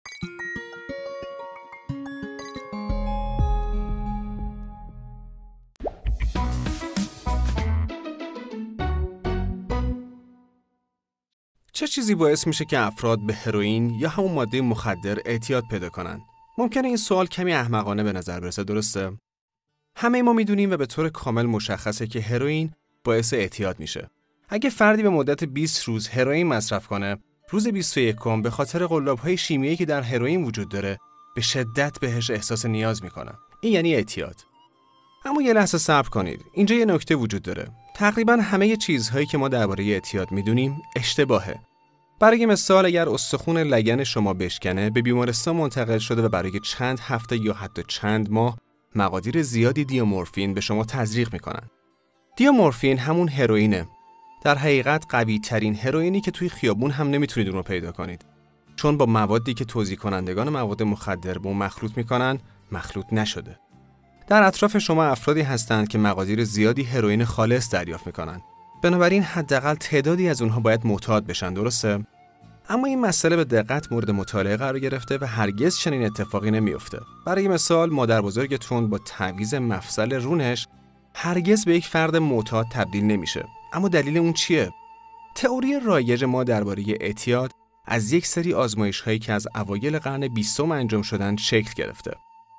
چه چیزی باعث میشه که افراد به هروئین یا همون ماده مخدر اعتیاد پیدا کنن؟ ممکنه این سوال کمی احمقانه به نظر برسه، درسته؟ همه ما میدونیم و به طور کامل مشخصه که هروئین باعث اعتیاد میشه. اگه فردی به مدت 20 روز هروئین مصرف کنه، روز 21 به خاطر قلاب‌های شیمیایی که در هروئین وجود داره، به شدت بهش احساس نیاز میکنه. این یعنی اعتیاد. اما یه لحظه صبر کنید. اینجا یه نکته وجود داره. تقریباً همه چیزهایی که ما درباره اعتیاد میدونیم اشتباهه. برای مثال اگر استخوان لگن شما بشکنه، به بیمارستان منتقل شده و برای چند هفته یا حتی چند ماه مقادیر زیادی دیامورفین به شما تزریق میکنن. دیامورفین همون هروئینه. در حقیقت قوی ترین هروئینی که توی خیابون هم نمیتونید اون رو پیدا کنید. چون با موادی که توزیع کنندگان مواد مخدر با اون مخلوط میکنن، مخلوط نشده. در اطراف شما افرادی هستند که مقادیر زیادی هروئین خالص دریافت میکنن. بنابراین حداقل تعدادی از اونها باید معتاد بشن، درسته؟ اما این مسئله به دقت مورد مطالعه قرار گرفته و هرگز چنین اتفاقی نمیفته. برای مثال مادر بزرگتون با تعویض مفصل رونش هرگز به یک فرد معتاد تبدیل نمیشه. اما دلیل اون چیه؟ تئوری رایج ما درباره اعتیاد از یک سری آزمایش‌هایی که از اوایل قرن 20 انجام شدن شکل گرفته.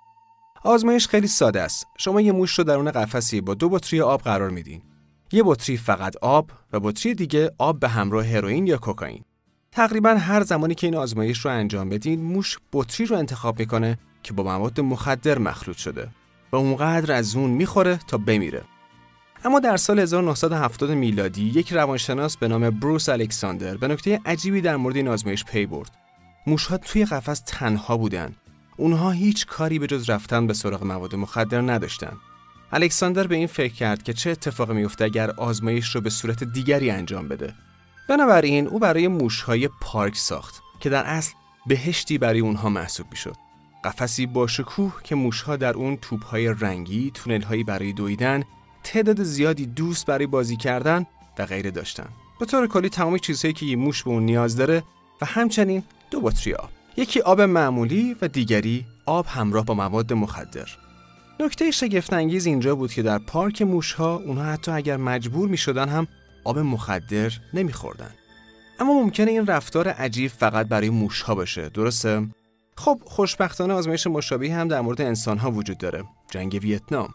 آزمایش خیلی ساده است. شما یه موش رو درون قفسی با 2 بطری آب قرار میدین. یه بطری فقط آب و بطری دیگه آب به همراه هروئین یا کوکائین. تقریباً هر زمانی که این آزمایش رو انجام بدین، موش بطری رو انتخاب میکنه که با مواد مخدر مخلوط شده و اونقدر از اون میخوره تا بمیره. اما در سال 1970 میلادی یک روانشناس به نام بروس الکساندر به نکته عجیبی در مورد این آزمایش پی برد. موش‌ها توی قفس تنها بودن. اونها هیچ کاری به جز رفتن به سراغ مواد مخدر نداشتن. الکساندر به این فکر کرد که چه اتفاقی میفته اگر آزمایش رو به صورت دیگری انجام بده. بنابراین او برای موش‌های پارک ساخت که در اصل بهشتی برای اونها محسوب میشد. قفسی با شکوه که موش‌ها در اون توپ‌های رنگی، تونل‌هایی برای دویدن، تعداد زیادی دوست برای بازی کردن و غیره داشتن. به طور کلی تمام چیزهایی که یه موش به اون نیاز داره و همچنین 2 بطری آب. یکی آب معمولی و دیگری آب همراه با مواد مخدر. نکته شگفت انگیز اینجا بود که در پارک موش‌ها اونها حتی اگر مجبور می‌شدن هم آب مخدر نمی‌خوردن. اما ممکنه این رفتار عجیب فقط برای موش‌ها باشه، درسته؟ خب خوشبختانه آزمایش مشابهی هم در مورد انسان‌ها وجود داره. جنگ ویتنام.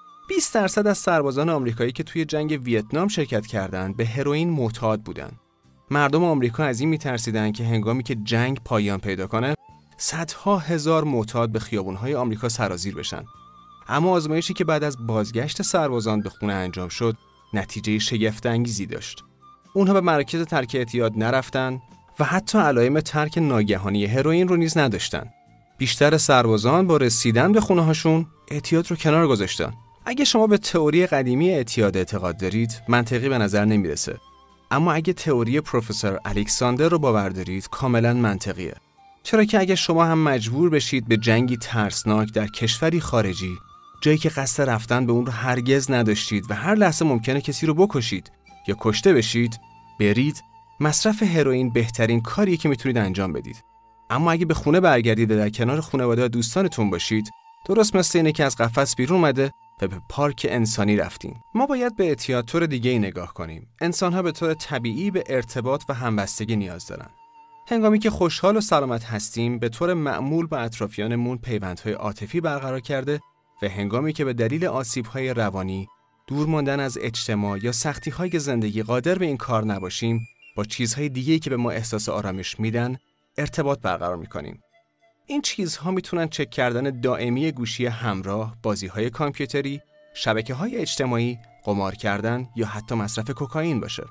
20% از سربازان آمریکایی که توی جنگ ویتنام شرکت کردند به هروئین معتاد بودند. مردم آمریکا از این می‌ترسیدند که هنگامی که جنگ پایان پیدا کنه، صدها هزار معتاد به خیابان‌های آمریکا سرازیر بشن. اما آزمایشی که بعد از بازگشت سربازان به خونه انجام شد، نتیجه شگفت‌انگیزی داشت. اونها به مراکز ترک اعتیاد نرفتن و حتی علائم ترک ناگهانی هروئین رو نیز نداشتن. بیشتر سربازان با رسیدن به خونه‌هاشون اعتیاد رو کنار گذاشتن. اگه شما به تئوری قدیمی اعتیاد اعتقاد دارید، منطقی به نظر نمیرسه. اما اگه تئوری پروفسور الکساندر رو باور دارید، کاملا منطقیه. چرا که اگه شما هم مجبور بشید به جنگی ترسناک در کشوری خارجی، جایی که قصد رفتن به اون رو هرگز نداشتید و هر لحظه ممکنه کسی رو بکشید یا کشته بشید، برید، مصرف هروئین بهترین کاریه که میتونید انجام بدید. اما اگه به خونه برگردید و در کنار خانواده و دوستانتون باشید، درست مثل اینه که از قفس بیرون اومده و به پارک انسانی رفتین. ما باید به اعتیاد طور دیگه‌ای نگاه کنیم. انسان‌ها به طور طبیعی به ارتباط و همبستگی نیاز دارن. هنگامی که خوشحال و سلامت هستیم، به طور معمول با اطرافیانمون پیوندهای عاطفی برقرار کرده و هنگامی که به دلیل آسیب‌های روانی، دور ماندن از اجتماع یا سختی‌های زندگی قادر به این کار نباشیم، با چیزهای دیگه‌ای که به ما احساس آرامش میدن، ارتباط برقرار می‌کنیم. این چیزها میتونن چک کردن دائمی گوشی همراه، بازی‌های کامپیوتری، شبکه‌های اجتماعی، قمار کردن یا حتی مصرف کوکائین باشه.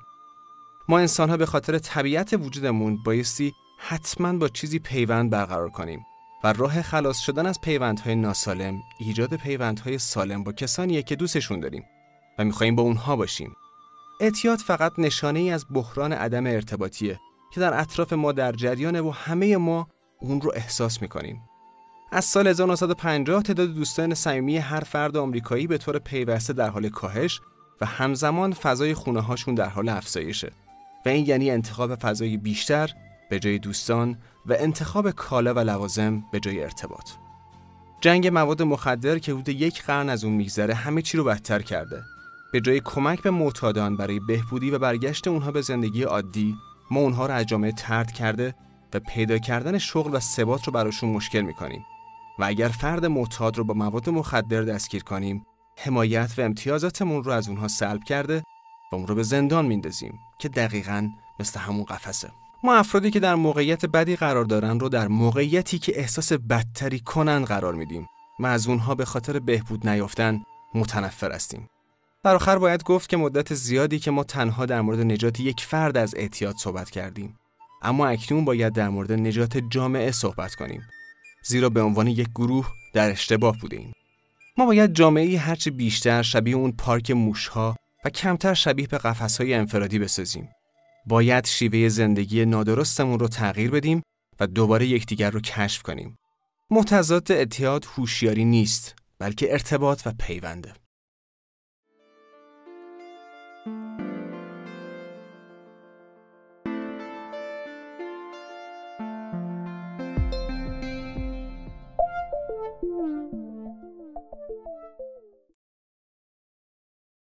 ما انسان‌ها به خاطر طبیعت وجودمون بایستی حتماً با چیزی پیوند برقرار کنیم و راه خلاص شدن از پیوندهای ناسالم، ایجاد پیوندهای سالم با کسانیه که دوستشون داریم و می‌خوایم با اونها باشیم. اعتیاد فقط نشانه‌ای از بحران عدم ارتباطیه که در اطراف ما در جریانه و همه ما اون رو احساس می‌کنیم. از سال 1950 تعداد دوستان صمیمی هر فرد آمریکایی به طور پیوسته در حال کاهش و همزمان فضای خونه‌هاشون در حال افزایشه و این یعنی انتخاب فضای بیشتر به جای دوستان و انتخاب کالا و لوازم به جای ارتباط. جنگ مواد مخدر که حدود 1 قرن از اون میگذره همه چی رو بدتر کرده. به جای کمک به معتادان برای بهبودی و برگشت اونها به زندگی عادی، ما اونها رو از جامعه طرد کرده و پیدا کردن شغل و ثبات رو براشون مشکل میکنیم. و اگر فرد معتاد رو با مواد مخدر دستگیر کنیم، حمایت و امتیازاتمون رو از اونها سلب کرده و اون رو به زندان میندازیم که دقیقاً مثل همون قفسه. ما افرادی که در موقعیت بدی قرار دارن رو در موقعیتی که احساس بدتری کنن قرار میدیم و از اونها به خاطر بهبود نیافتن متنفر هستیم. در آخر باید گفت که مدت زیادی که ما تنها در مورد نجات یک فرد از اعتیاد صحبت کردیم، اما اکنون باید در مورد نجات جامعه صحبت کنیم، زیرا به عنوان یک گروه در اشتباه بودیم. ما باید جامعه‌ای هرچه بیشتر شبیه اون پارک موش‌ها و کمتر شبیه به قفس‌های انفرادی بسازیم. باید شیوه زندگی نادرستمون رو تغییر بدیم و دوباره یکدیگر رو کشف کنیم. متضاد اعتیاد هوشیاری نیست، بلکه ارتباط و پیونده.